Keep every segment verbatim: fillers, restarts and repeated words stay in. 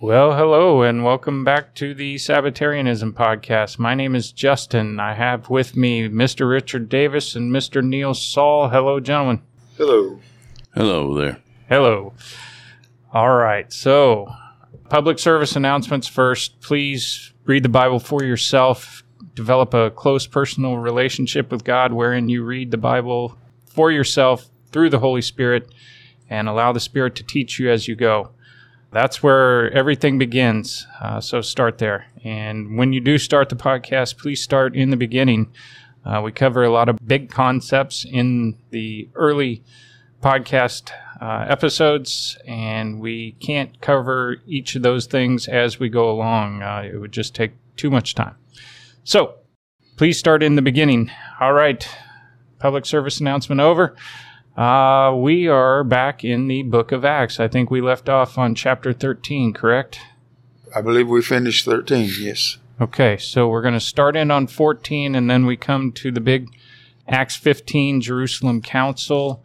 Well, hello, and welcome back to the Sabbatarianism podcast. My name is Justin. I have with me Mister Richard Davis and Mister Neil Saul. Hello, gentlemen. Hello. Hello there. Hello. All right, so public service announcements first. Please read the Bible for yourself. Develop a close personal relationship with God wherein you read the Bible for yourself through the Holy Spirit and allow the Spirit to teach you as you go. That's where everything begins, uh, so start there. And when you do start the podcast, please start in the beginning. Uh, we cover a lot of big concepts in the early podcast uh, episodes, and we can't cover each of those things as we go along. Uh, it would just take too much time. So please start in the beginning. All right, public service announcement over. Uh, we are back in the book of Acts. I think we left off on chapter thirteen, correct? I believe we finished thirteen, yes. Okay, so we're going to start in on fourteen, and then we come to the big Acts fifteen Jerusalem Council.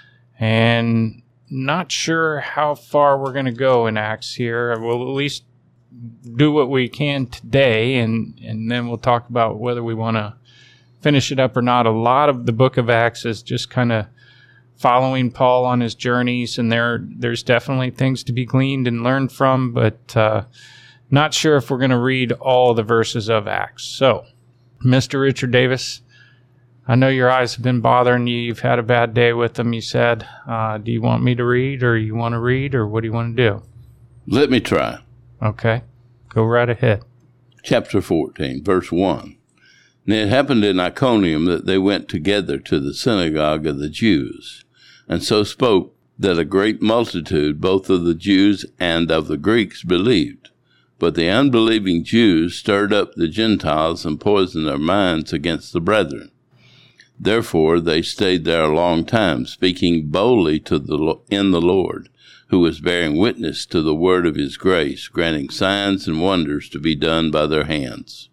And not sure how far we're going to go in Acts here. We'll at least do what we can today, and, and then we'll talk about whether we want to finish it up or not. A lot of the book of Acts is just kind of following Paul on his journeys, and there there's definitely things to be gleaned and learned from, but uh, not sure if we're going to read all the verses of Acts. So, Mister Richard Davis, I know your eyes have been bothering you. You've had a bad day with them, you said. Uh, do you want me to read, or you want to read, or what do you want to do? Let me try. Okay. Go right ahead. Chapter fourteen, verse one. And it happened in Iconium that they went together to the synagogue of the Jews, and so spoke that a great multitude, both of the Jews and of the Greeks, believed. But the unbelieving Jews stirred up the Gentiles and poisoned their minds against the brethren. Therefore they stayed there a long time, speaking boldly to the in the Lord, who was bearing witness to the word of his grace, granting signs and wonders to be done by their hands.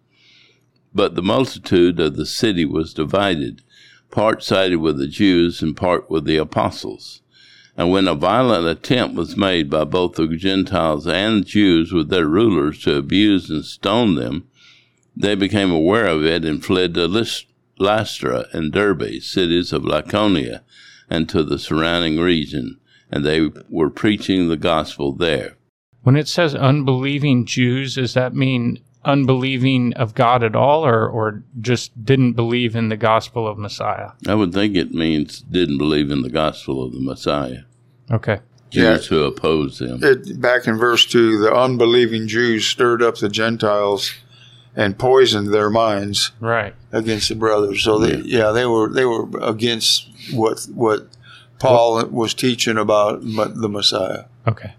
But the multitude of the city was divided, part sided with the Jews and part with the apostles. And when a violent attempt was made by both the Gentiles and Jews with their rulers to abuse and stone them, they became aware of it and fled to Lystra and Derbe, cities of Lycaonia, and to the surrounding region, and they were preaching the gospel there. When it says unbelieving Jews, does that mean unbelieving of God at all, or, or just didn't believe in the gospel of Messiah? I would think it means didn't believe in the gospel of the Messiah. Okay. Jews yeah. who opposed him. It, back in verse two, the unbelieving Jews stirred up the Gentiles and poisoned their minds right. against the brothers. So they, yeah. yeah, they were they were against what what Paul was teaching about the Messiah. Okay.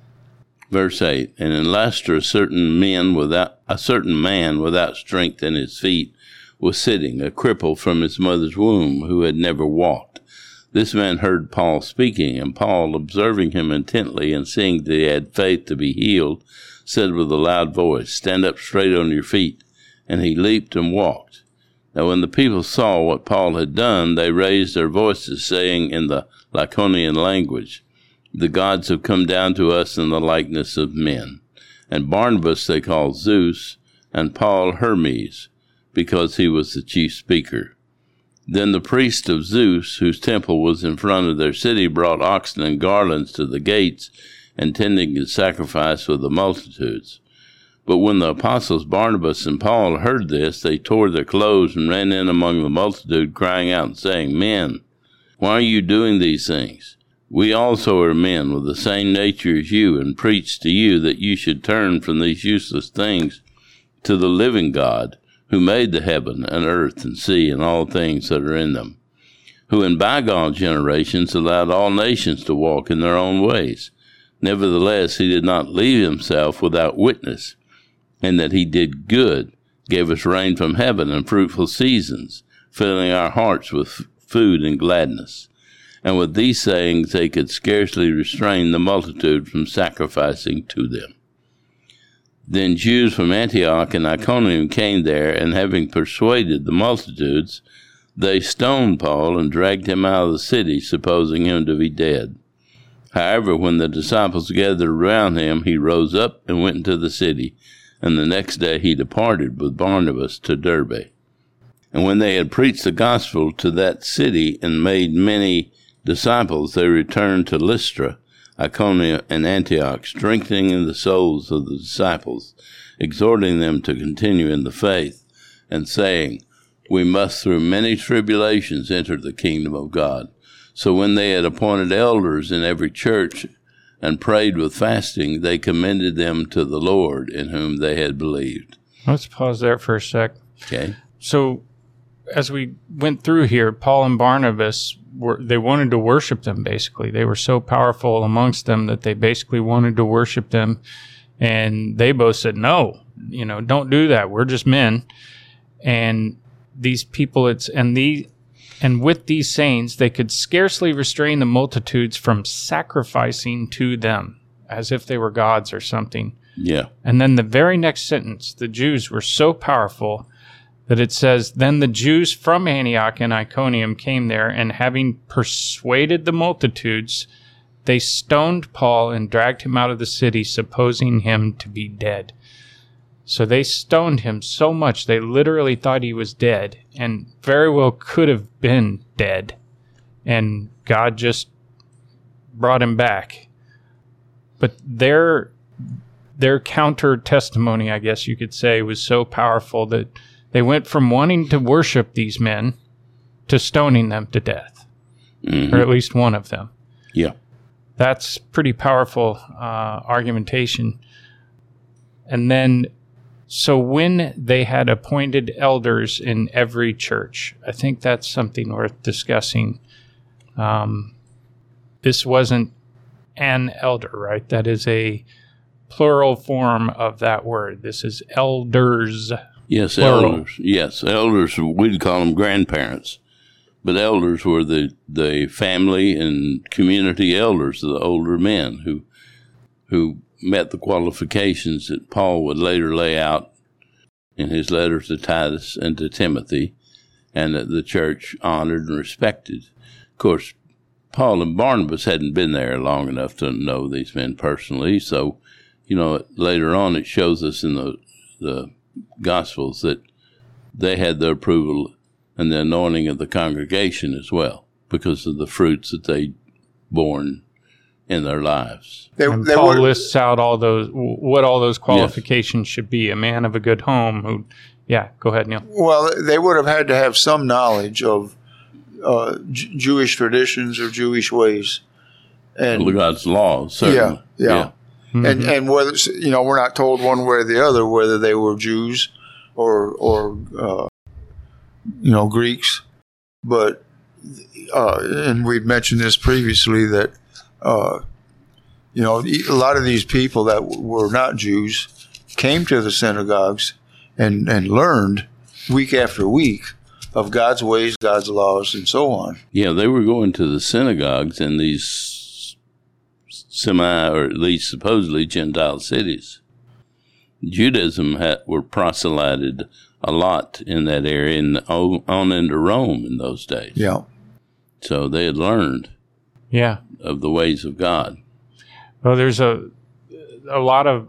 Verse eight, and in Lystra, certain men without a certain man without strength in his feet was sitting, a cripple from his mother's womb, who had never walked. This man heard Paul speaking, and Paul, observing him intently and seeing that he had faith to be healed, said with a loud voice, "Stand up straight on your feet." And he leaped and walked. Now when the people saw what Paul had done, they raised their voices, saying in the Lycaonian language, "The gods have come down to us in the likeness of men." And Barnabas they called Zeus, and Paul Hermes, because he was the chief speaker. Then the priest of Zeus, whose temple was in front of their city, brought oxen and garlands to the gates, intending to sacrifice with the multitudes. But when the apostles Barnabas and Paul heard this, they tore their clothes and ran in among the multitude, crying out and saying, "Men, why are you doing these things? We also are men with the same nature as you, and preach to you that you should turn from these useless things to the living God, who made the heaven and earth and sea and all things that are in them, who in bygone generations allowed all nations to walk in their own ways. Nevertheless, he did not leave himself without witness, and that he did good, gave us rain from heaven and fruitful seasons, filling our hearts with food and gladness." And with these sayings they could scarcely restrain the multitude from sacrificing to them. Then Jews from Antioch and Iconium came there, and having persuaded the multitudes, they stoned Paul and dragged him out of the city, supposing him to be dead. However, when the disciples gathered around him, he rose up and went into the city, and the next day he departed with Barnabas to Derbe. And when they had preached the gospel to that city and made many disciples, they returned to Lystra, Iconium, and Antioch, strengthening the souls of the disciples, exhorting them to continue in the faith, and saying, "We must through many tribulations enter the kingdom of God." So when they had appointed elders in every church and prayed with fasting, they commended them to the Lord in whom they had believed. Let's pause there for a sec. Okay. So as we went through here, Paul and Barnabas, were they wanted to worship them, basically. They were so powerful amongst them that they basically wanted to worship them. And they both said, no, you know, don't do that. We're just men. And these people, it's, and the, and with these sayings, they could scarcely restrain the multitudes from sacrificing to them as if they were gods or something. Yeah. And then the very next sentence, the Jews were so powerful that it says, then the Jews from Antioch and Iconium came there, and having persuaded the multitudes, they stoned Paul and dragged him out of the city, supposing him to be dead. So they stoned him so much, they literally thought he was dead, and very well could have been dead. And God just brought him back. But their, their counter testimony, I guess you could say, was so powerful that they went from wanting to worship these men to stoning them to death, mm-hmm. or at least one of them. Yeah. That's pretty powerful uh, argumentation. And then, so when they had appointed elders in every church, I think that's something worth discussing. Um, this wasn't an elder, right? That is a plural form of that word. This is elders. Yes, plural. elders. Yes, elders. We'd call them grandparents, but elders were the, the family and community elders, the older men who who met the qualifications that Paul would later lay out in his letters to Titus and to Timothy, and that the church honored and respected. Of course, Paul and Barnabas hadn't been there long enough to know these men personally, so you know later on it shows us in the the Gospels that they had the approval and the anointing of the congregation as well, because of the fruits that they borne in their lives. They, and they Paul were, lists out all those, what all those qualifications yes. should be. A man of a good home who, yeah, go ahead, Neil. Well, they would have had to have some knowledge of uh, J- Jewish traditions or Jewish ways. And God's laws, certainly. Yeah, yeah. yeah. Mm-hmm. And and whether, you know, we're not told one way or the other whether they were Jews or or uh, you know Greeks, but uh, and we'd mentioned this previously that uh, you know a lot of these people that were not Jews came to the synagogues and and learned week after week of God's ways, God's laws, and so on. Yeah, they were going to the synagogues in these semi, or at least supposedly Gentile cities. Judaism had, were proselyted a lot in that area and on into Rome in those days. Yeah. So they had learned yeah. of the ways of God. Well, there's a a lot of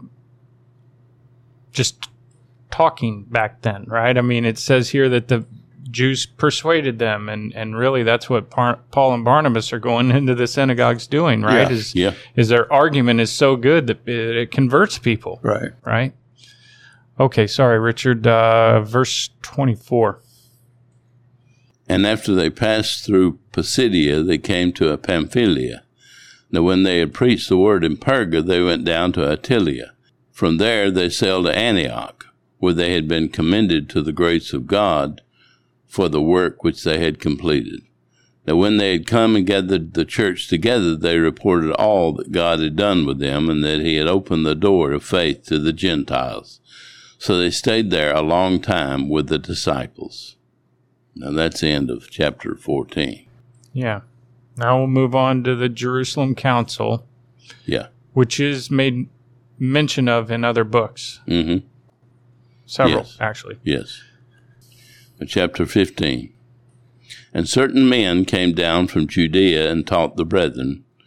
just talking back then, right? I mean, it says here that the Jews persuaded them, and, and really that's what Par- Paul and Barnabas are going into the synagogues doing, right? Yeah, is, yeah. is their argument is so good that it, it converts people. Right. Right? Okay, sorry, Richard. Uh, verse twenty-four. And after they passed through Pisidia, they came to Pamphylia. Now when they had preached the word in Perga, they went down to Attalia. From there they sailed to Antioch, where they had been commended to the grace of God for the work which they had completed. Now when they had come and gathered the church together, they reported all that God had done with them, and that he had opened the door of faith to the Gentiles. So they stayed there a long time with the disciples. Now that's the end of chapter fourteen. Yeah. Now we'll move on to the Jerusalem Council. Yeah. Which is made mention of in other books. Mm-hmm. Several, yes. actually. Yes. Chapter fifteen. And certain men came down from Judea and taught the brethren,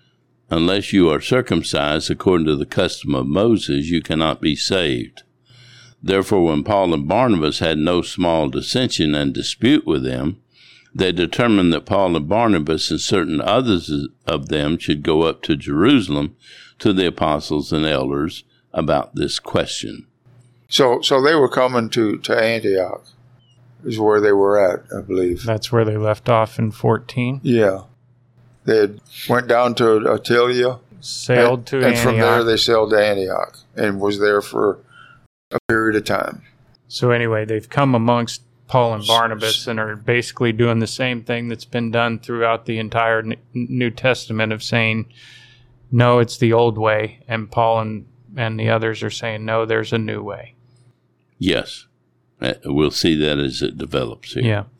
unless you are circumcised according to the custom of Moses, you cannot be saved. Therefore, when Paul and Barnabas had no small dissension and dispute with them, they determined that Paul and Barnabas and certain others of them should go up to Jerusalem to the apostles and elders about this question. So so they were coming to, to Antioch, is where they were at, I believe. That's where they left off in fourteen. Yeah. They had went down to Attalia. Sailed and, to and Antioch. from there they sailed to Antioch and was there for a period of time. So anyway, they've come amongst Paul and Barnabas and are basically doing the same thing that's been done throughout the entire New Testament of saying, no, it's the old way. And Paul and, and the others are saying, no, there's a new way. Yes. We'll see that as it develops here. Yeah.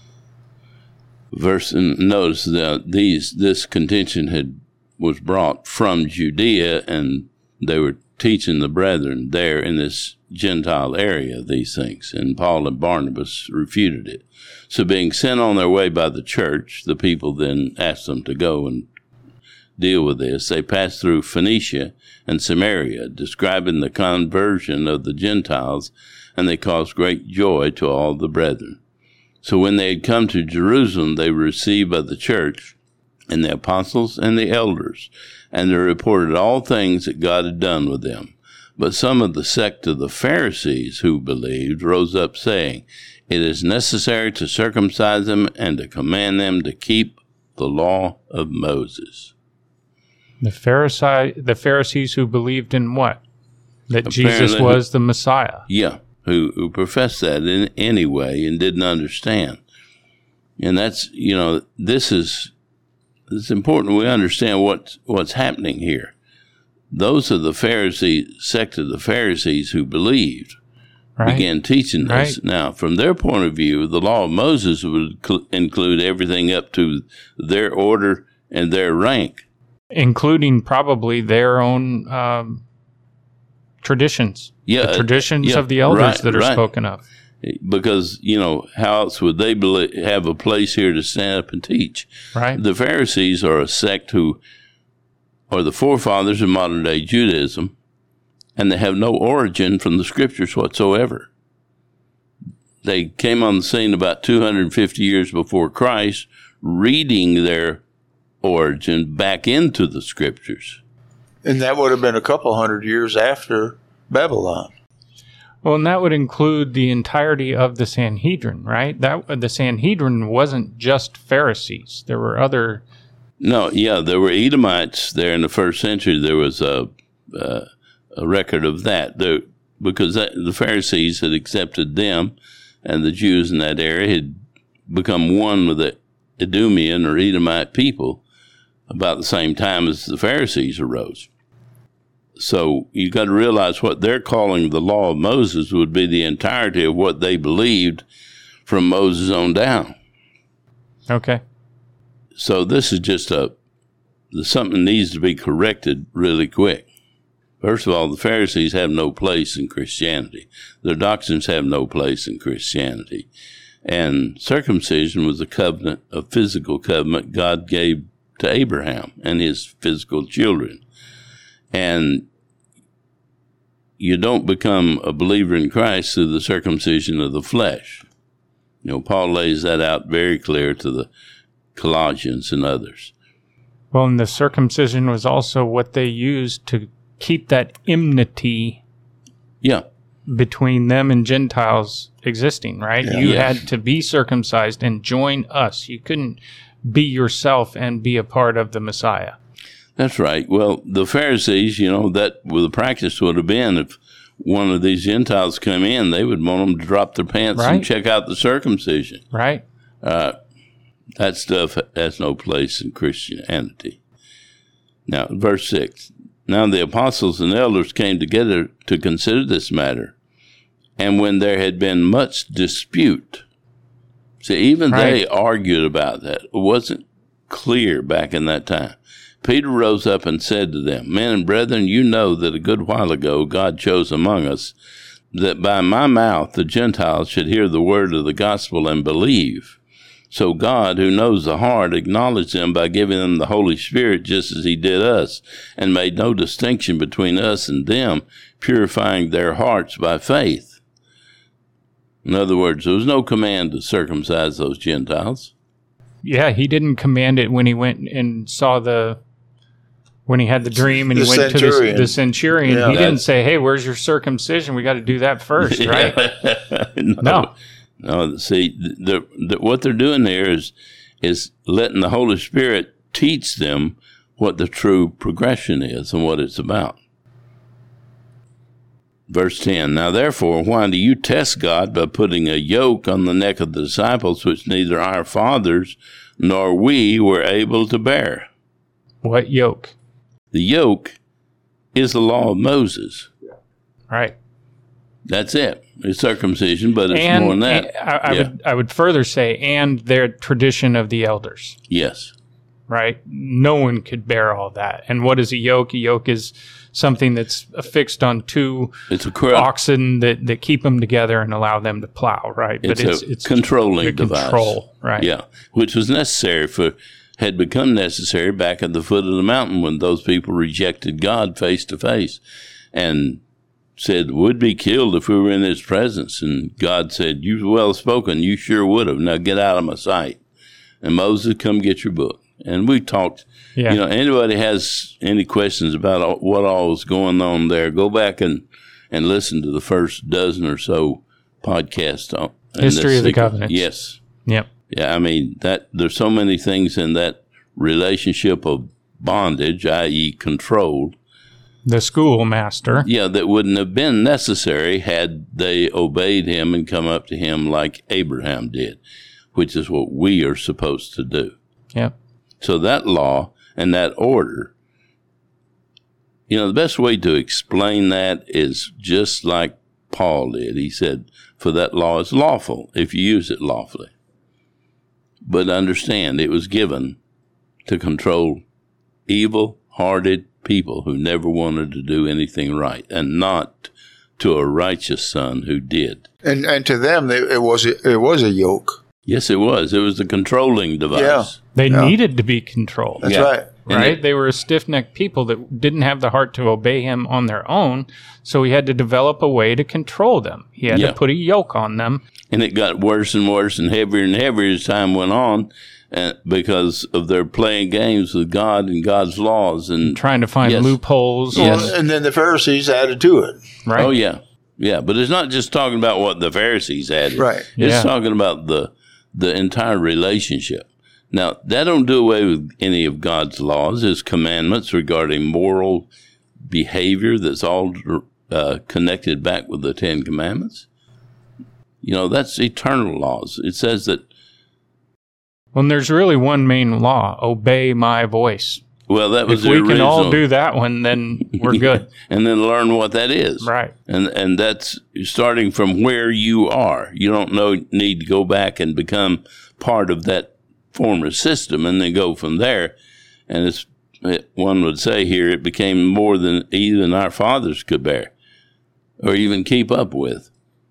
Verse, and notice that these this contention had was brought from Judea, and they were teaching the brethren there in this Gentile area these things, and Paul and Barnabas refuted it. So being sent on their way by the church, the people then asked them to go and deal with this. They passed through Phoenicia and Samaria, describing the conversion of the Gentiles, and they caused great joy to all the brethren. So when they had come to Jerusalem, they were received by the church and the apostles and the elders, and they reported all things that God had done with them. But some of the sect of the Pharisees who believed rose up, saying, it is necessary to circumcise them and to command them to keep the law of Moses. The Pharisee, the Pharisees who believed in what? That Apparently, Jesus was the Messiah. Yeah, who, who professed that in any way and didn't understand. And that's, you know, this is it's important we understand what, what's happening here. Those are the Pharisee sect of the Pharisees who believed, right. began teaching this. Right. Now, from their point of view, the law of Moses would cl- include everything up to their order and their rank. Including probably their own um, traditions. Yeah, the traditions yeah, of the elders right, that are right. spoken of. Because, you know, how else would they believe, have a place here to stand up and teach? Right. The Pharisees are a sect who are the forefathers of modern-day Judaism, and they have no origin from the Scriptures whatsoever. They came on the scene about two hundred fifty years before Christ, reading their origin back into the Scriptures. And that would have been a couple hundred years after Babylon. Well, and that would include the entirety of the Sanhedrin, right? That the Sanhedrin wasn't just Pharisees. There were other... No, yeah, there were Edomites there in the first century. There was a, uh, a record of that, there, because that, the Pharisees had accepted them, and the Jews in that area had become one with the Edomian or Edomite people about the same time as the Pharisees arose. So you got to realize what they're calling the law of Moses would be the entirety of what they believed from Moses on down. Okay. So this is just a something needs to be corrected really quick. First of all, the Pharisees have no place in Christianity. Their doctrines have no place in Christianity. And circumcision was a covenant, a physical covenant God gave to Abraham and his physical children. And you don't become a believer in Christ through the circumcision of the flesh. You know, Paul lays that out very clear to the Colossians and others. Well, and the circumcision was also what they used to keep that enmity yeah. between them and Gentiles existing, right? Yeah. You Yes. had to be circumcised and join us. You couldn't be yourself and be a part of the Messiah. That's right. Well, the Pharisees, you know, that well, the practice would have been if one of these Gentiles come in, they would want them to drop their pants Right. and check out the circumcision. Right? Uh, that stuff has no place in Christianity. Now, verse six. Now the apostles and elders came together to consider this matter, and when there had been much dispute, see, even Right. they argued about that. It wasn't clear back in that time. Peter rose up and said to them, Men and brethren, you know that a good while ago God chose among us that by my mouth the Gentiles should hear the word of the gospel and believe. So God, who knows the heart, acknowledged them by giving them the Holy Spirit just as he did us, and made no distinction between us and them, purifying their hearts by faith. In other words, there was no command to circumcise those Gentiles. Yeah, he didn't command it when he went and saw the, when he had the dream and The he went centurion. to the, the centurion. Yeah. He didn't say, hey, where's your circumcision? We got to do that first, right? no. No. No, see, the, the, what they're doing there is is letting the Holy Spirit teach them what the true progression is and what it's about. Verse ten, now therefore, why do you test God by putting a yoke on the neck of the disciples, which neither our fathers nor we were able to bear? What yoke? The yoke is the law of Moses. Right. That's it. It's circumcision, but it's And, more than that. and I, I Yeah. would I would further say, and their tradition of the elders. Yes. Right? No one could bear all that. And what is a yoke? A yoke is something that's affixed on two It's a corrupt, oxen that, that keep them together and allow them to plow, right? it's, a controlling a device. control, right? Yeah, which was necessary for, had become necessary back at the foot of the mountain when those people rejected God face to face and said, would be killed if we were in his presence. And God said, you well spoken, you sure would have. Now get out of my sight. And Moses, come get your book. And we talked, Yeah. you know, anybody has any questions about all, what all was going on there, go back and, and listen to the first dozen or so podcasts on in History this of the sequence. Covenants. Yes. Yep. Yeah, I mean, that there's so many things in that relationship of bondage, that is control, The schoolmaster. yeah, that wouldn't have been necessary had they obeyed him and come up to him like Abraham did, which is what we are supposed to do. Yep. So that law and that order, you know, the best way to explain that is just like Paul did. He said, for that law is lawful if you use it lawfully. But understand, it was given to control evil-hearted people who never wanted to do anything right, and not to a righteous son who did. And and to them, they, it was a, it was a yoke. Yes, it was. It was the controlling device. Yeah. They Yeah. needed to be controlled. That's Yeah. right. And Right? it- They were a stiff-necked people that didn't have the heart to obey him on their own, so he had to develop a way to control them. He had Yeah. to put a yoke on them. And it got worse and worse and heavier and heavier as time went on, and because of their playing games with God and God's laws. And Trying to find Yes. loopholes. Yes. Well, and then the Pharisees added to it. Right? oh yeah, yeah. But it's not just talking about what the Pharisees added. Right. It's Yeah. talking about the the entire relationship. Now that don't do away with any of God's laws, His commandments regarding moral behavior. That's all uh, connected back with the Ten Commandments. You know, that's eternal laws. It says that. Well, there's really one main law: obey my voice. Well, that was If the we can all original. do that one, then we're good. And then learn what that is. Right. And and that's starting from where you are. You don't know, need to go back and become part of that former system and then go from there. And it's, it, one would say here, it became more than even our fathers could bear or even keep up with.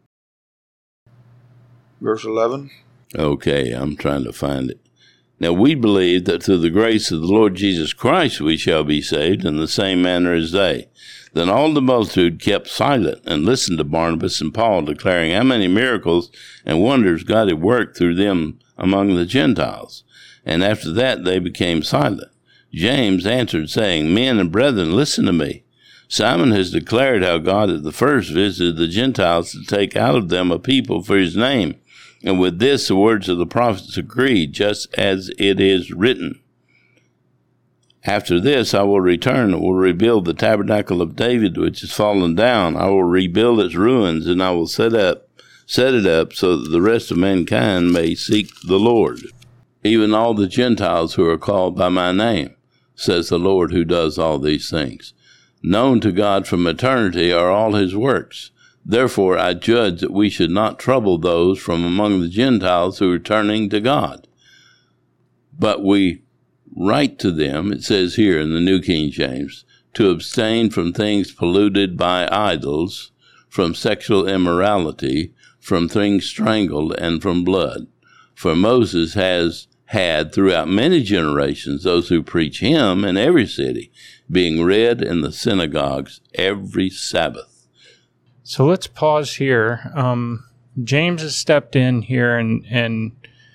Verse eleven. Okay, I'm trying to find it. Now we believe that through the grace of the Lord Jesus Christ we shall be saved in the same manner as they. Then all the multitude kept silent and listened to Barnabas and Paul, declaring how many miracles and wonders God had worked through them among the Gentiles. And after that they became silent. James answered, saying, Men and brethren, listen to me. Simon has declared how God at the first visited the Gentiles to take out of them a people for his name. And with this the words of the prophets agree, just as it is written. After this I will return and will rebuild the tabernacle of David, which is fallen down. I will rebuild its ruins, and I will set up, set it up so that the rest of mankind may seek the Lord. Even all the Gentiles who are called by my name, says the Lord who does all these things. Known to God from eternity are all his works. Therefore I judge that we should not trouble those from among the Gentiles who are turning to God. But we write to them, it says here in the New King James, to abstain from things polluted by idols, from sexual immorality, from things strangled, and from blood. For Moses has had throughout many generations those who preach him in every city, being read in the synagogues every Sabbath. So let's pause here. Um, James has stepped in here and, and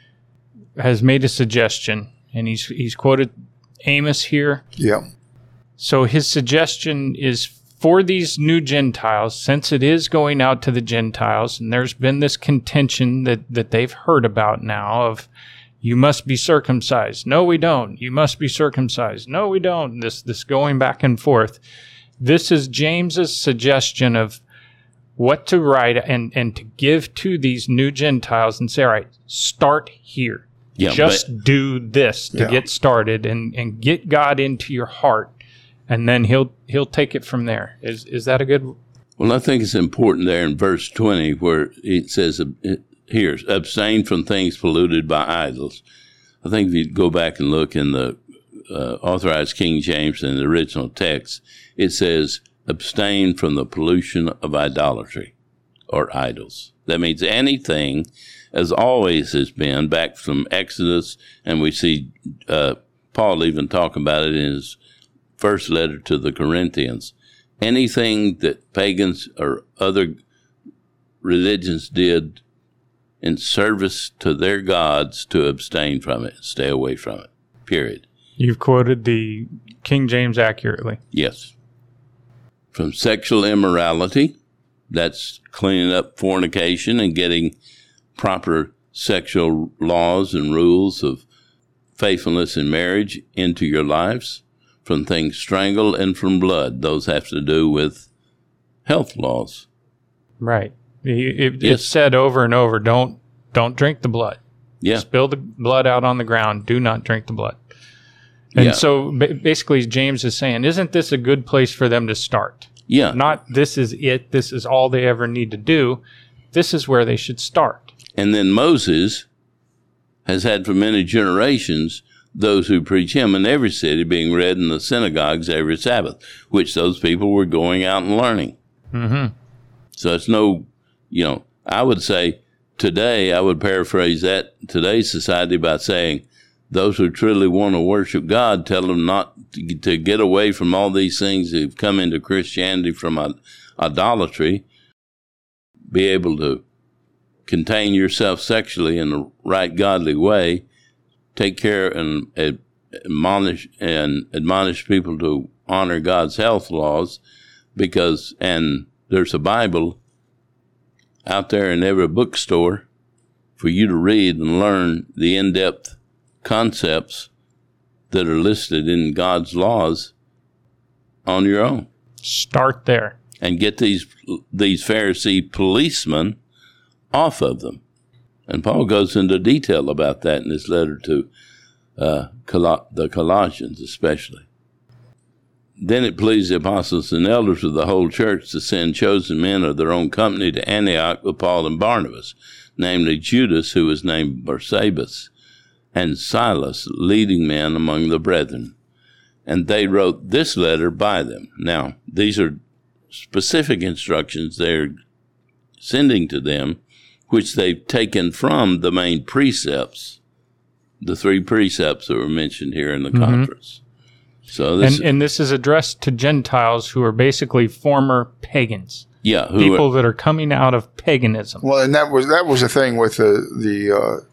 has made a suggestion, and he's he's quoted Amos here. Yeah. So his suggestion is for these new Gentiles, since it is going out to the Gentiles, and there's been this contention that, that they've heard about now of, you must be circumcised. No, we don't. You must be circumcised. No, we don't. This this going back and forth. This is James's suggestion of what to write and, and to give to these new Gentiles and say, all right, start here. Yeah, Just but, do this to yeah. get started and, and get God into your heart, and then he'll he'll take it from there. Is is that a good? Well, I think it's important there in verse twenty where it says, here, abstain from things polluted by idols. I think if you go back and look in the uh, Authorized King James and the original text, it says, abstain from the pollution of idolatry or idols. That means anything, as always has been, back from Exodus, and we see uh, Paul even talk about it in his first letter to the Corinthians. Anything that pagans or other religions did in service to their gods, to abstain from it, stay away from it, period. You've quoted the King James accurately. Yes. From sexual immorality, that's cleaning up fornication and getting proper sexual laws and rules of faithfulness in marriage into your lives. From things strangled and from blood, those have to do with health laws. Right. It, it, Yes. It's said over and over, don't don't drink the blood. Yeah. Spill the blood out on the ground. Do not drink the blood. And Yeah. so ba- basically James is saying, isn't this a good place for them to start? Yeah. Not this is it, this is all they ever need to do. This is where they should start. And then Moses has had for many generations those who preach him in every city, being read in the synagogues every Sabbath, which those people were going out and learning. Mm-hmm. So it's no, you know, I would say today, I would paraphrase that, today's society by saying, those who truly want to worship God, tell them not to, to get away from all these things that have come into Christianity from idolatry, be able to contain yourself sexually in the right godly way, take care and admonish and admonish people to honor God's health laws, because, and there's a Bible out there in every bookstore for you to read and learn the in-depth concepts that are listed in God's laws on your own. Start there. And get these these Pharisee policemen off of them. And Paul goes into detail about that in his letter to uh, Col- the Colossians especially. Then it pleased the apostles and elders of the whole church to send chosen men of their own company to Antioch with Paul and Barnabas, namely Judas, who was named Barsabas, and Silas, leading men among the brethren. And they wrote this letter by them. Now, these are specific instructions they're sending to them, which they've taken from the main precepts, the three precepts that were mentioned here in the mm-hmm. conference. So this and, and this is addressed to Gentiles who are basically former pagans. Yeah, who people are, that are coming out of paganism. Well, and that was that was the thing with the the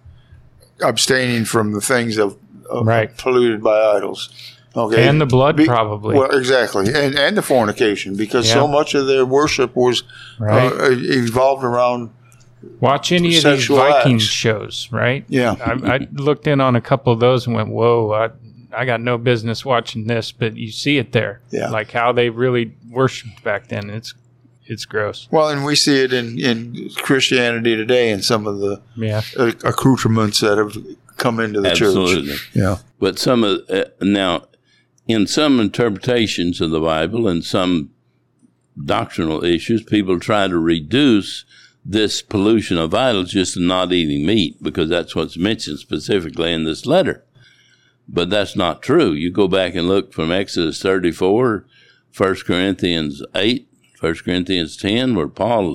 uh, abstaining from the things of, of right. polluted by idols. Okay, and the blood Be, probably. Well, exactly, and and the fornication, because yeah. so much of their worship was right. uh, evolved around. Watch any of these Viking acts. shows, right? Yeah. I, I looked in on a couple of those and went, whoa, I, I got no business watching this, but you see it there. Yeah. Like how they really worshipped back then. It's it's gross. Well, and we see it in, in Christianity today in some of the yeah. accoutrements that have come into the Absolutely. church. Yeah. But some of, uh, now, in some interpretations of the Bible and some doctrinal issues, people try to reduce this pollution of idols just to not eating meat, because that's what's mentioned specifically in this letter. But that's not true. You go back and look from Exodus thirty-four, First Corinthians eight, First Corinthians ten, where Paul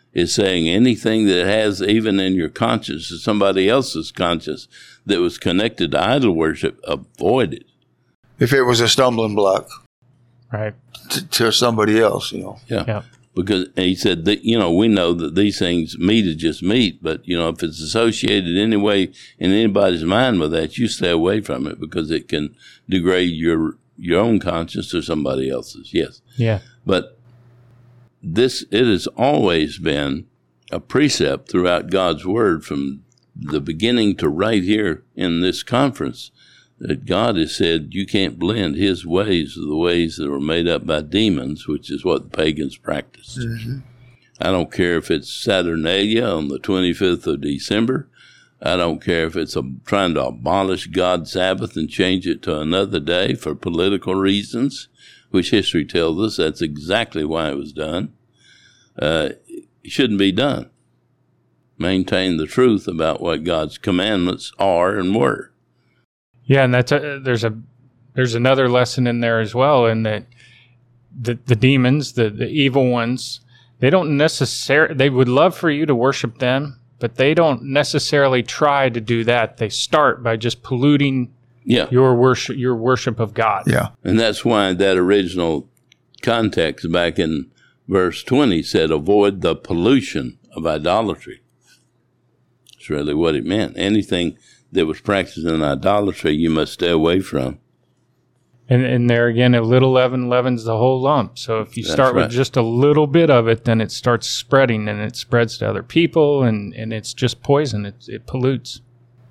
is saying anything that has even in your conscience or somebody else's conscience that was connected to idol worship, avoid it. If it was a stumbling block, right, to, to somebody else, you know. Yeah. yeah. Because he said that, you know, we know that these things, meat is just meat, but, you know, if it's associated anyway in anybody's mind with that, you stay away from it because it can degrade your your own conscience or somebody else's. Yes. Yeah. But this, it has always been a precept throughout God's Word from the beginning to right here in this conference that God has said you can't blend his ways with the ways that were made up by demons, which is what the pagans practiced. Mm-hmm. I don't care if it's Saturnalia on the twenty-fifth of December. I don't care if it's a, trying to abolish God's Sabbath and change it to another day for political reasons, which history tells us that's exactly why it was done. Uh, it shouldn't be done. Maintain the truth about what God's commandments are and were. Yeah, and that's a, there's a there's another lesson in there as well, in that the the demons, the, the evil ones, they don't necessarily, they would love for you to worship them, but they don't necessarily try to do that. They start by just polluting yeah. your worship your worship of God. Yeah. And that's why that original context back in verse twenty said, avoid the pollution of idolatry. That's really what it meant. Anything that was practicing idolatry, you must stay away from. And and there again, a little leaven leavens the whole lump. So if you That's start right. with just a little bit of it, then it starts spreading, and it spreads to other people, and, and it's just poison. It, it pollutes.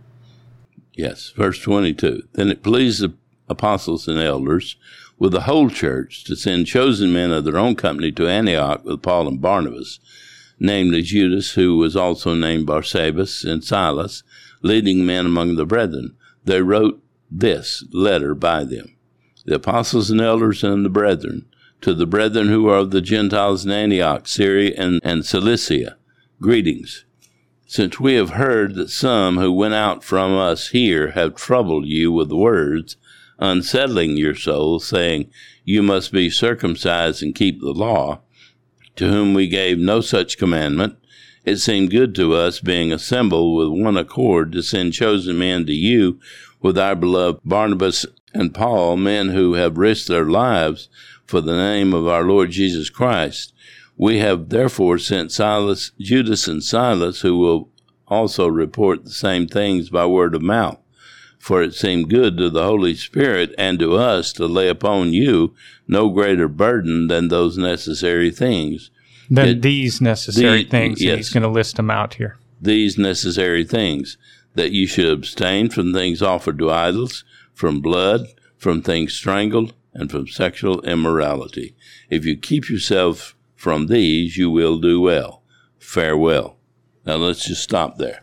Yes, verse twenty-two. Then it pleased the apostles and elders with the whole church to send chosen men of their own company to Antioch with Paul and Barnabas, namely Judas, who was also named Barsabbas, and Silas, leading men among the brethren. They wrote this letter by them. The apostles and elders and the brethren, to the brethren who are of the Gentiles in Antioch, Syria, and, and Cilicia, greetings. Since we have heard that some who went out from us here have troubled you with words, unsettling your souls, saying, you must be circumcised and keep the law, to whom we gave no such commandment, it seemed good to us, being assembled with one accord, to send chosen men to you with our beloved Barnabas and Paul, men who have risked their lives for the name of our Lord Jesus Christ. We have therefore sent Silas, Judas and Silas, who will also report the same things by word of mouth. For it seemed good to the Holy Spirit and to us to lay upon you no greater burden than those necessary things. Then It, these necessary the, things, yes. and he's going to list them out here. These necessary things, that you should abstain from things offered to idols, from blood, from things strangled, and from sexual immorality. If you keep yourself from these, you will do well. Farewell. Now let's just stop there.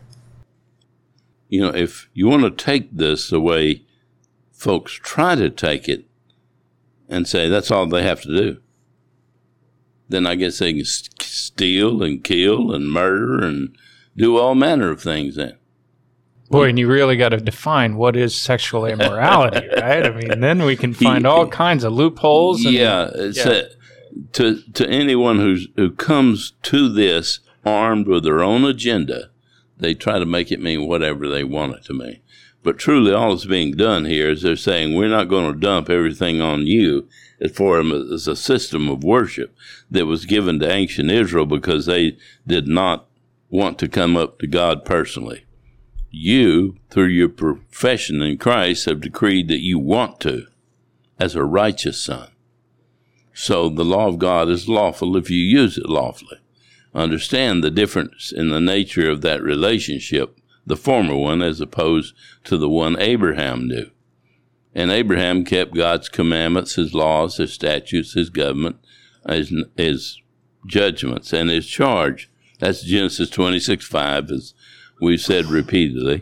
You know, if you want to take this the way folks try to take it and say that's all they have to do, then I guess they can st- steal and kill and murder and do all manner of things then. Boy, and you really got to define what is sexual immorality, right? I mean, then we can find all kinds of loopholes. And, yeah, it's yeah. A, to to anyone who's who comes to this armed with their own agenda, they try to make it mean whatever they want it to mean. But truly, all that's being done here is they're saying we're not going to dump everything on you for them as a system of worship that was given to ancient Israel because they did not want to come up to God personally. You, through your profession in Christ, have decreed that you want to, as a righteous son. So the law of God is lawful if you use it lawfully. Understand the difference in the nature of that relationship, the former one as opposed to the one Abraham knew. And Abraham kept God's commandments, his laws, his statutes, his government, his, his judgments, and his charge. That's Genesis twenty-six five, as we've said repeatedly.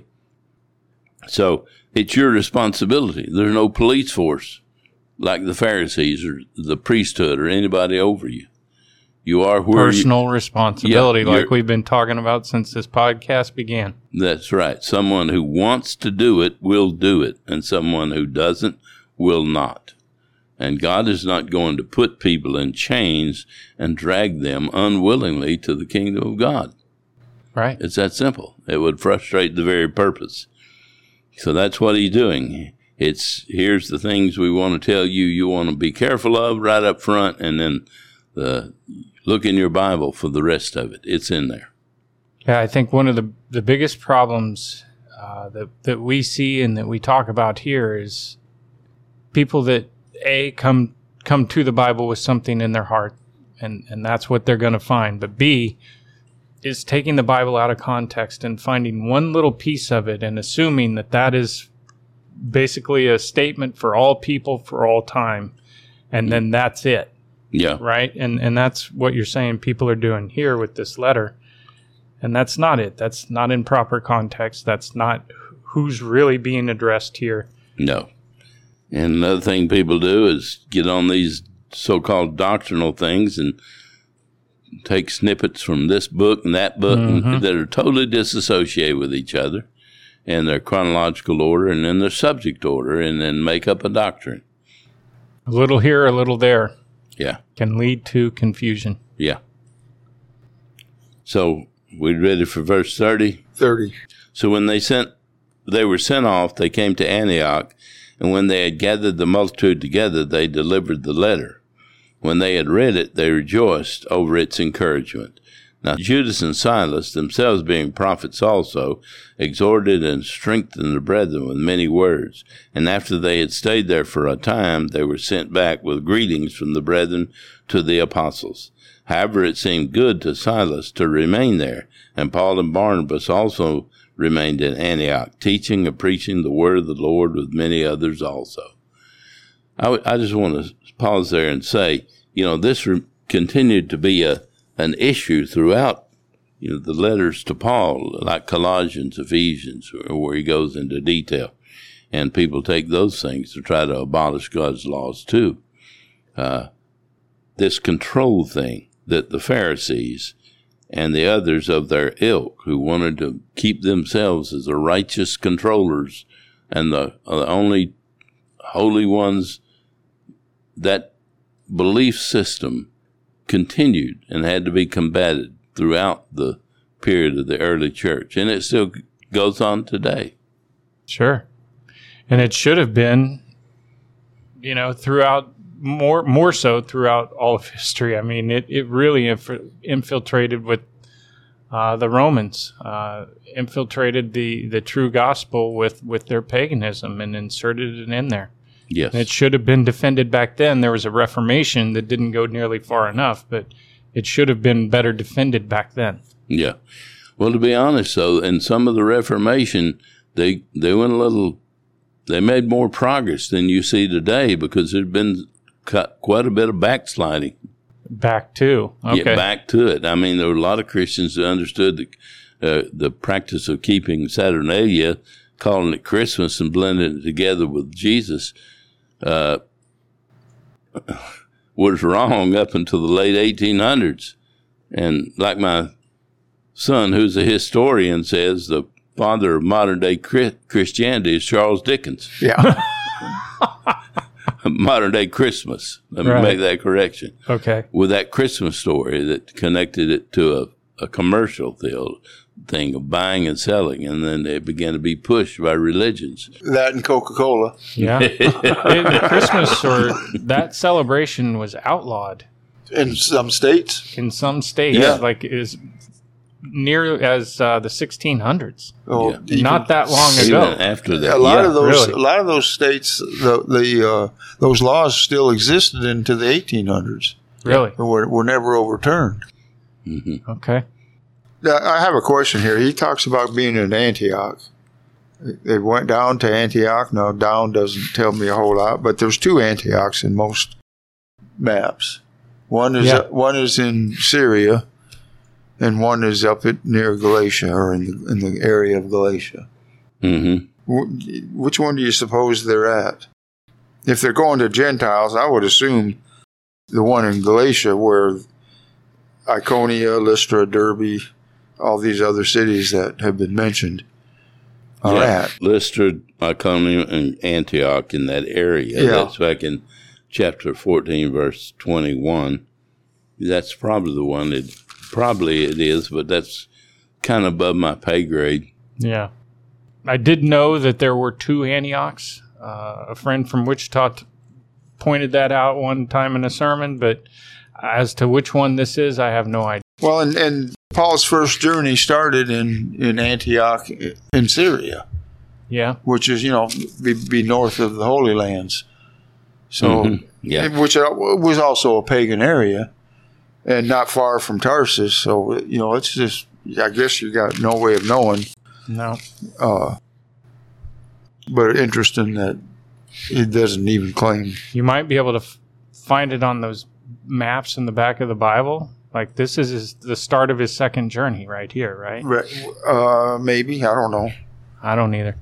So it's your responsibility. There's no police force like the Pharisees or the priesthood or anybody over you. You are where personal you, responsibility, yeah, like we've been talking about since this podcast began. That's right. Someone who wants to do it will do it, and someone who doesn't will not. And God is not going to put people in chains and drag them unwillingly to the kingdom of God. Right. It's that simple. It would frustrate the very purpose. So that's what he's doing. It's, here's the things we want to tell you you want to be careful of right up front, and then the, look in your Bible for the rest of it. It's in there. Yeah, I think one of the, the biggest problems uh, that, that we see and that we talk about here is people that, A, come come to the Bible with something in their heart, and, and that's what they're going to find. But B, is taking the Bible out of context and finding one little piece of it and assuming that that is basically a statement for all people for all time, and then that's it. Yeah. Right? And and that's what you're saying people are doing here with this letter. And that's not it. That's not in proper context. That's not who's really being addressed here. No. And another thing people do is get on these so-called doctrinal things and take snippets from this book and that book Mm-hmm. and, that are totally disassociated with each other in their chronological order and in their subject order, and then make up a doctrine. A little here, a little there Yeah. can lead to confusion. Yeah. So we ready for verse thirty? thirty. So when they sent, they were sent off, they came to Antioch, and when they had gathered the multitude together, they delivered the letter. When they had read it, they rejoiced over its encouragement. Now Judas and Silas, themselves being prophets also, exhorted and strengthened the brethren with many words. And after they had stayed there for a time, they were sent back with greetings from the brethren to the apostles. However, it seemed good to Silas to remain there, and Paul and Barnabas also remained in Antioch, teaching and preaching the word of the Lord with many others also. I, w- I just want to pause there and say, you know, this re- continued to be a an issue throughout, you know, the letters to Paul, like Colossians, Ephesians, where he goes into detail. And people take those things to try to abolish God's laws too. Uh, this control thing that the Pharisees and the others of their ilk who wanted to keep themselves as the righteous controllers and the, uh, the only holy ones, that belief system continued and had to be combated throughout the period of the early church. And it still goes on today. Sure. And it should have been, you know, throughout, more more so throughout all of history. I mean, it, it really inf- infiltrated with uh, the Romans, uh, infiltrated the, the true gospel with, with their paganism and inserted it in there. Yes. And it should have been defended back then. There was a Reformation that didn't go nearly far enough, but it should have been better defended back then. Yeah. Well, to be honest, though, in some of the Reformation, they they went a little, they made more progress than you see today, because there'd been cut quite a bit of backsliding. Back to. Okay. Get back to it. I mean, there were a lot of Christians that understood the, uh, the practice of keeping Saturnalia, calling it Christmas and blending it together with Jesus, uh, was wrong up until the late eighteen hundreds. And like my son, who's a historian, says, the father of modern-day Christianity is Charles Dickens. Yeah. Modern-day Christmas. Let me Right. make that correction. Okay. With that Christmas story that connected it to a, a commercial thing, thing of buying and selling, and then it began to be pushed by religions. That and Coca-Cola. Yeah. It- Christmas or that celebration was outlawed In some states. in some states, Yeah. like as near as uh, the sixteen hundreds. Oh, Yeah. even- Not that long Even ago. after that. A lot yeah. of those, really. a lot of those states, the the uh, those laws still existed into the eighteen hundreds. Really? Were, were never overturned. Mm-hmm. Okay. Now, I have a question here. He talks about being in Antioch. They went down to Antioch. Now, down doesn't tell me a whole lot, but there's two Antiochs in most maps. One is Yeah. uh, one is in Syria, and one is up at near Galatia, or in the, in the area of Galatia. Mm-hmm. Wh- Which one do you suppose they're at? If they're going to Gentiles, I would assume the one in Galatia, where Iconia, Lystra, Derbe, all these other cities that have been mentioned are Yeah. at. Lystra, Iconium, and Antioch in that area. Yeah. That's back in chapter fourteen, verse twenty-one. That's probably the one that, probably it is, but that's kind of above my pay grade. Yeah. I did know that there were two Antiochs. Uh, a friend from Wichita t- pointed that out one time in a sermon, but as to which one this is, I have no idea. Well, and, and Paul's first journey started in, in Antioch in Syria. Yeah. Which is, you know, be, be north of the Holy Lands. So, Mm-hmm. Yeah. which was also a pagan area and not far from Tarsus. So, you know, it's just, I guess you got no way of knowing. No. Uh, but interesting that it doesn't even claim. You might be able to f- find it on those maps in the back of the Bible. Like, this is his, the start of his second journey right here, right? Uh, maybe. I don't know. I don't either.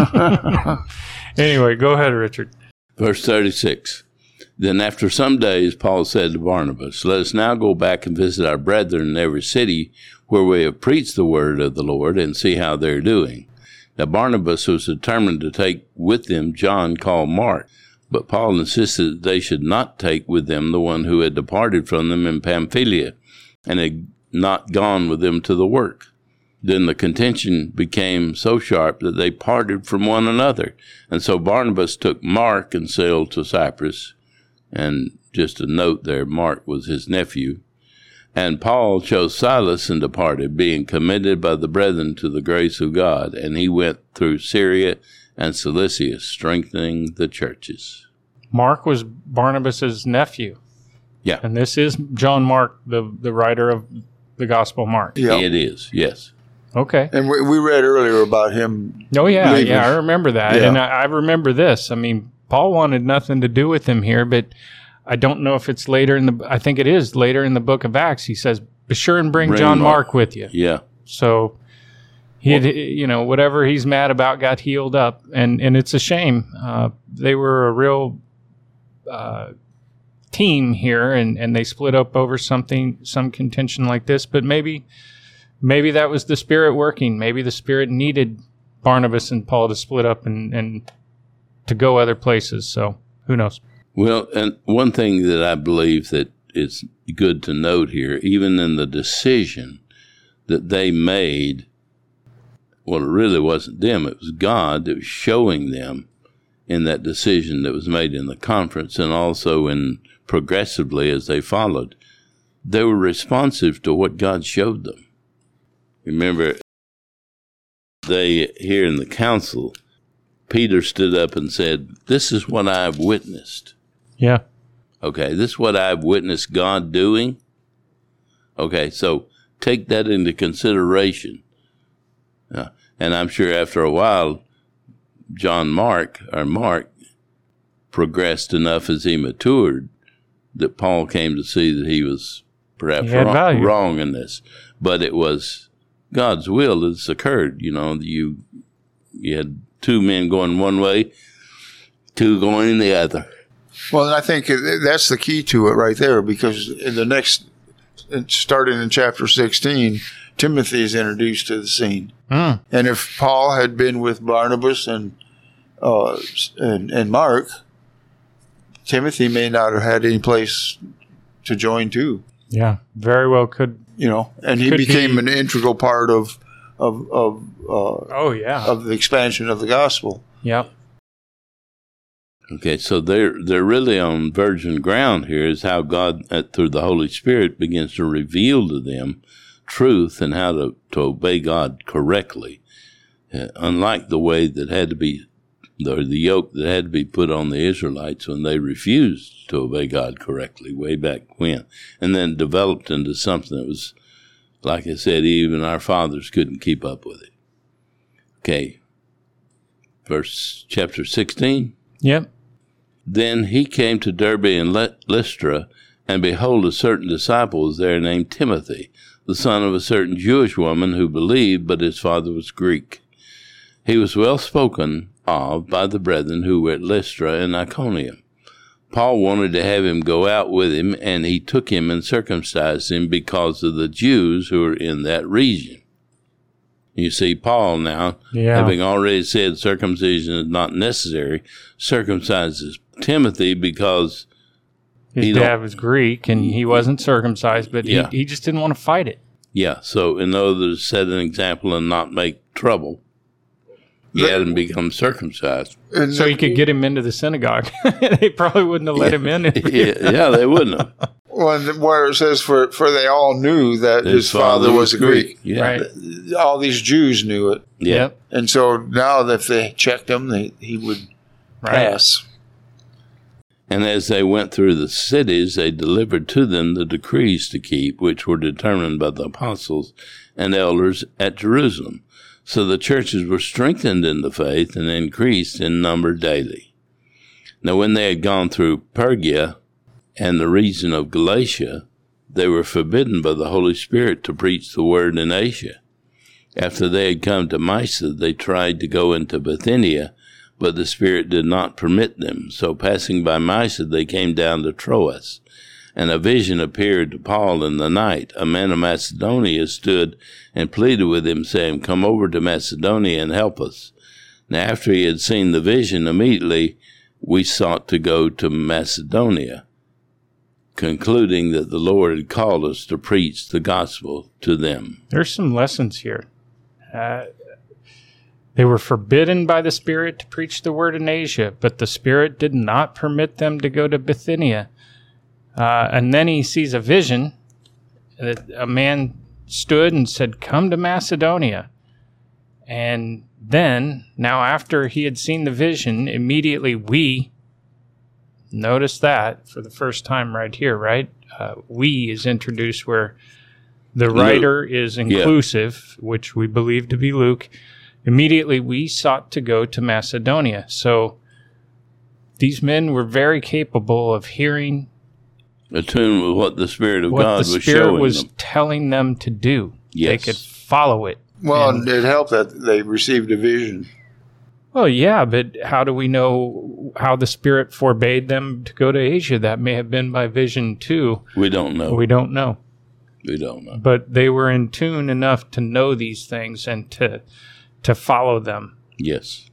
Anyway, go ahead, Richard. Verse thirty-six. Then after some days, Paul said to Barnabas, let us now go back and visit our brethren in every city where we have preached the word of the Lord and see how they're doing. Now Barnabas was determined to take with them John called Mark, but Paul insisted that they should not take with them the one who had departed from them in Pamphylia and had not gone with them to the work. Then the contention became so sharp that they parted from one another. And so Barnabas took Mark and sailed to Cyprus. And just a note there, Mark was his nephew. And Paul chose Silas and departed, being commended by the brethren to the grace of God. And he went through Syria and Cilicia, strengthening the churches. Mark was Barnabas's nephew. Yeah. And this is John Mark, the, the writer of the Gospel Mark. Yeah. It is, yes. Okay. And we, we read earlier about him. Oh, yeah. leaving. Yeah, I remember that. Yeah. And I, I remember this. I mean, Paul wanted nothing to do with him here, but I don't know if it's later in the, I think it is later in the book of Acts. He says, be sure and bring, Bring John Mark. Mark with you. Yeah. So he had, you know, whatever he's mad about got healed up. And, and it's a shame. Uh, they were a real uh, team here, and, and they split up over something, some contention like this. But maybe, maybe that was the Spirit working. Maybe the Spirit needed Barnabas and Paul to split up and, and to go other places. So who knows? Well, and one thing that I believe that it's good to note here, even in the decision that they made, well, it really wasn't them. It was God that was showing them in that decision that was made in the conference and also in progressively as they followed. They were responsive to what God showed them. Remember, they, here in the council, Peter stood up and said, this is what I've witnessed. Yeah. Okay, this is what I've witnessed God doing. Okay, so take that into consideration. Uh, and I'm sure after a while, John Mark, or Mark, progressed enough as he matured that Paul came to see that he was perhaps He had wrong, value. wrong in this. But it was God's will that's occurred. You know, you, you had two men going one way, two going the other. Well, and I think that's the key to it right there, because in the next, starting in chapter sixteen, Timothy is introduced to the scene. Mm. And if Paul had been with Barnabas and, uh, and and Mark, Timothy may not have had any place to join too. Yeah. Very well could. You know, and he Could became be. an integral part of of of uh, Oh, yeah. of the expansion of the gospel. Yep. Okay, so they're they're really on virgin ground here. Is how God, uh, through the Holy Spirit, begins to reveal to them truth and how to, to obey God correctly. Uh, unlike the way that had to be, or the yoke that had to be put on the Israelites when they refused to obey God correctly way back when, and then developed into something that was, like I said, even our fathers couldn't keep up with it. Okay, verse chapter sixteen. Yep. Then he came to Derbe and Lystra, and behold, a certain disciple was there named Timothy, the son of a certain Jewish woman who believed, but his father was Greek. He was well spoken of by the brethren who were at Lystra and Iconium. Paul wanted to have him go out with him, and he took him and circumcised him because of the Jews who were in that region. You see, Paul now, Yeah. having already said circumcision is not necessary, circumcises Timothy because His He dad don't- was Greek, and he wasn't circumcised, but Yeah. he, he just didn't want to fight it. Yeah, so in order to set an example and not make trouble, he had him become circumcised. And So he could get him into the synagogue. They probably wouldn't have let him in. yeah, yeah, they wouldn't have. when, where it says, for, for they all knew that his, father, was a Greek. Yeah. Right. All these Jews knew it. Yeah. Yep. And so now that if they checked him, they, he would Right. pass. And as they went through the cities, they delivered to them the decrees to keep, which were determined by the apostles and elders at Jerusalem. So the churches were strengthened in the faith and increased in number daily. Now when they had gone through Pergia and the region of Galatia, they were forbidden by the Holy Spirit to preach the word in Asia. After they had come to Mysia, they tried to go into Bithynia, but the Spirit did not permit them. So passing by Mysia, they came down to Troas. And a vision appeared to Paul in the night. A man of Macedonia stood and pleaded with him, saying, "Come over to Macedonia and help us." Now after he had seen the vision, immediately we sought to go to Macedonia, concluding that the Lord had called us to preach the gospel to them. There's some lessons here. Uh, they were forbidden by the Spirit to preach the word in Asia, but the Spirit did not permit them to go to Bithynia. Uh, and then he sees a vision that a man stood and said, "Come to Macedonia." And then, now after he had seen the vision, immediately we, notice that for the first time right here, right? Uh, we is introduced where the writer is inclusive, yeah. which we believe to be Luke. Immediately we sought to go to Macedonia. So these men were very capable of hearing attuned with what the Spirit of what God the was Spirit showing was them. telling them to do. Yes. They could follow it. Well, And- it helped that they received a vision. Well, yeah, but how do we know how the Spirit forbade them to go to Asia? That may have been by vision too. We don't know. We don't know. We don't know. But they were in tune enough to know these things and to to follow them. Yes.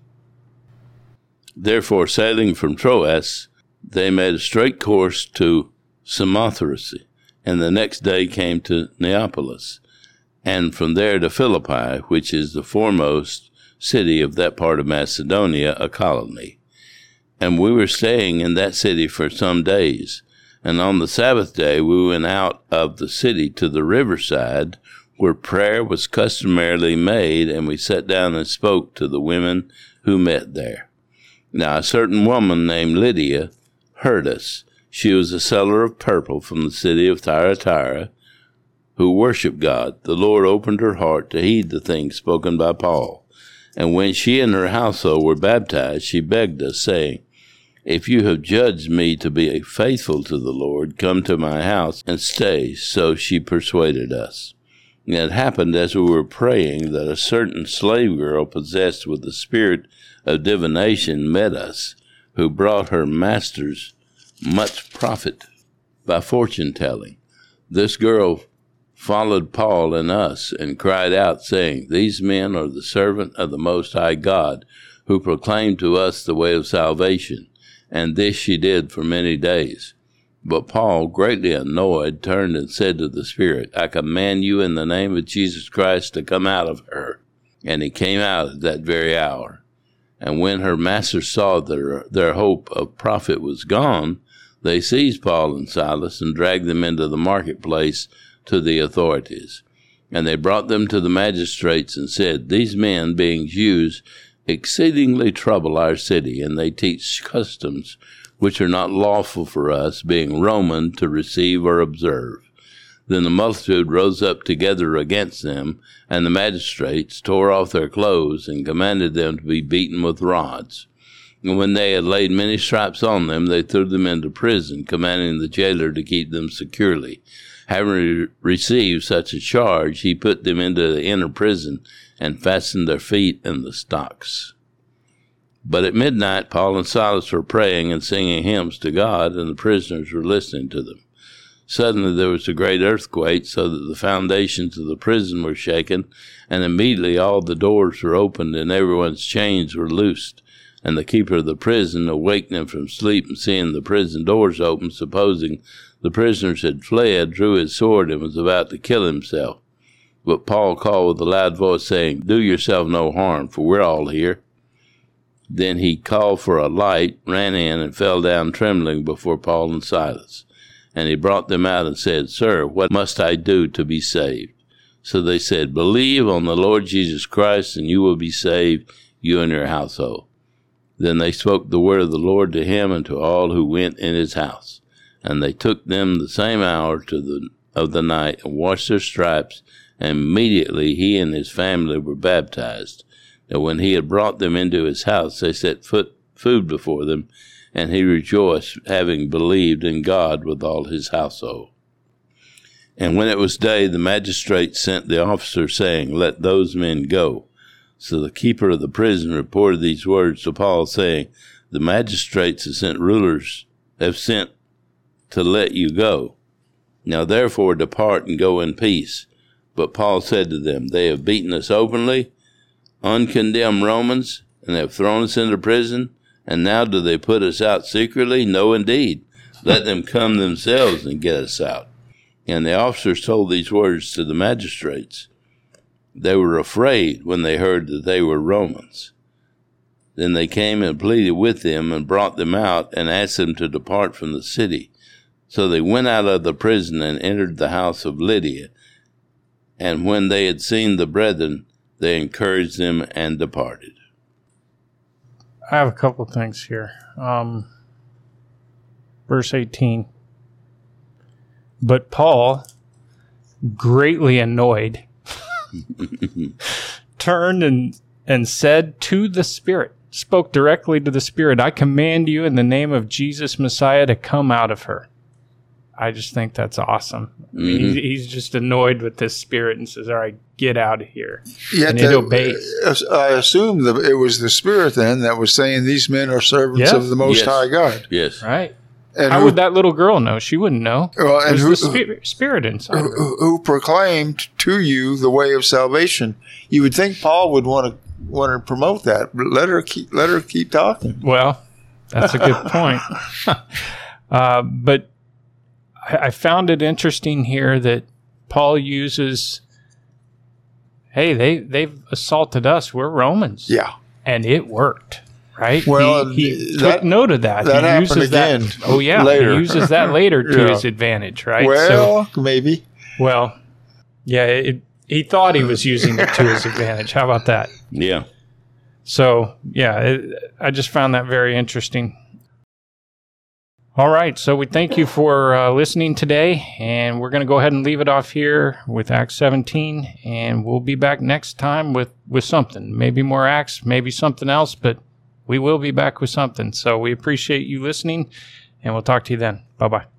Therefore, sailing from Troas, they made a straight course to Samothrace, and the next day came to Neapolis, and from there to Philippi, which is the foremost city of that part of Macedonia, a colony. And we were staying in that city for some days. And on the Sabbath day we went out of the city to the riverside, where prayer was customarily made, and we sat down and spoke to the women who met there. Now a certain woman named Lydia heard us. She was a seller of purple from the city of Thyatira, who worshiped God. The Lord opened her heart to heed the things spoken by Paul. And when she and her household were baptized, she begged us, saying, "If you have judged me to be faithful to the Lord, come to my house and stay." So she persuaded us. And it happened as we were praying that a certain slave girl possessed with the spirit of divination met us, who brought her masters much profit by fortune-telling. This girl followed Paul and us and cried out, saying, "These men are the servant of the Most High God, who proclaim to us the way of salvation." And this she did for many days. But Paul, greatly annoyed, turned and said to the Spirit, "I command you in the name of Jesus Christ to come out of her." And he came out at that very hour. And when her masters saw that their, their hope of profit was gone, they seized Paul and Silas and dragged them into the marketplace to the authorities. And they brought them to the magistrates and said, "These men, being Jews, exceedingly trouble our city, and they teach customs which are not lawful for us, being Roman, to receive or observe." Then the multitude rose up together against them, and the magistrates tore off their clothes and commanded them to be beaten with rods. And when they had laid many stripes on them, they threw them into prison, commanding the jailer to keep them securely. Having re- received such a charge, he put them into the inner prison and fastened their feet in the stocks. But at midnight Paul and Silas were praying and singing hymns to God, and the prisoners were listening to them. Suddenly there was a great earthquake, so that the foundations of the prison were shaken, and immediately all the doors were opened, and everyone's chains were loosed. And the keeper of the prison, awakening from sleep and seeing the prison doors open, supposing the prisoners had fled, drew his sword and was about to kill himself. But Paul called with a loud voice, saying, "Do yourself no harm, for we're all here." Then he called for a light, ran in, and fell down trembling before Paul and Silas. And he brought them out and said, "Sir, what must I do to be saved?" So they said, "Believe on the Lord Jesus Christ, and you will be saved, you and your household." Then they spoke the word of the Lord to him and to all who went in his house. And they took them the same hour to the, of the night and washed their stripes, and immediately he and his family were baptized. Now when he had brought them into his house, they set foot, food before them, and he rejoiced, having believed in God with all his household. And when it was day, the magistrate sent the officer, saying, "Let those men go." So the keeper of the prison reported these words to Paul, saying, "The magistrates have sent rulers, have sent to let you go. Now therefore depart and go in peace." But Paul said to them, "They have beaten us openly, uncondemned Romans, and have thrown us into prison, and now do they put us out secretly? No, indeed. Let them come themselves and get us out." And the officers told these words to the magistrates. They were afraid when they heard that they were Romans. Then they came and pleaded with them and brought them out and asked them to depart from the city. So they went out of the prison and entered the house of Lydia. And when they had seen the brethren, they encouraged them and departed. I have a couple of things here. Um, verse eighteen. But Paul, greatly annoyed, turned and, and said to the Spirit, spoke directly to the Spirit, "I command you in the name of Jesus Messiah to come out of her." I just think that's awesome. I mean, mm-hmm. he's, he's just annoyed with this spirit and says, "All right, get out of here." Yet and it obeys. I assume that it was the Spirit then that was saying these men are servants yes. of the Most yes. High God. Yes. Right. And How who, would that little girl know? She wouldn't know. Well, and There's who, the spirit, spirit inside who, her. who proclaimed to you the way of salvation. You would think Paul would want to want to promote that, but let her keep let her keep talking. Well, that's a good point. uh, but I, I found it interesting here that Paul uses, "Hey, they they've assaulted us. We're Romans." Yeah, and it worked. Right? Well, he, he that, took note of that. That he happened uses again. That, oh, yeah. Later. He uses that later to yeah. his advantage, right? Well, so, maybe. Well, yeah, it, he thought he was using it to his advantage. How about that? Yeah. So, yeah, it, I just found that very interesting. All right, so we thank you for uh, listening today, and we're going to go ahead and leave it off here with Acts seventeen, and we'll be back next time with, with something. Maybe more Acts, maybe something else, but we will be back with something. So we appreciate you listening, and we'll talk to you then. Bye-bye.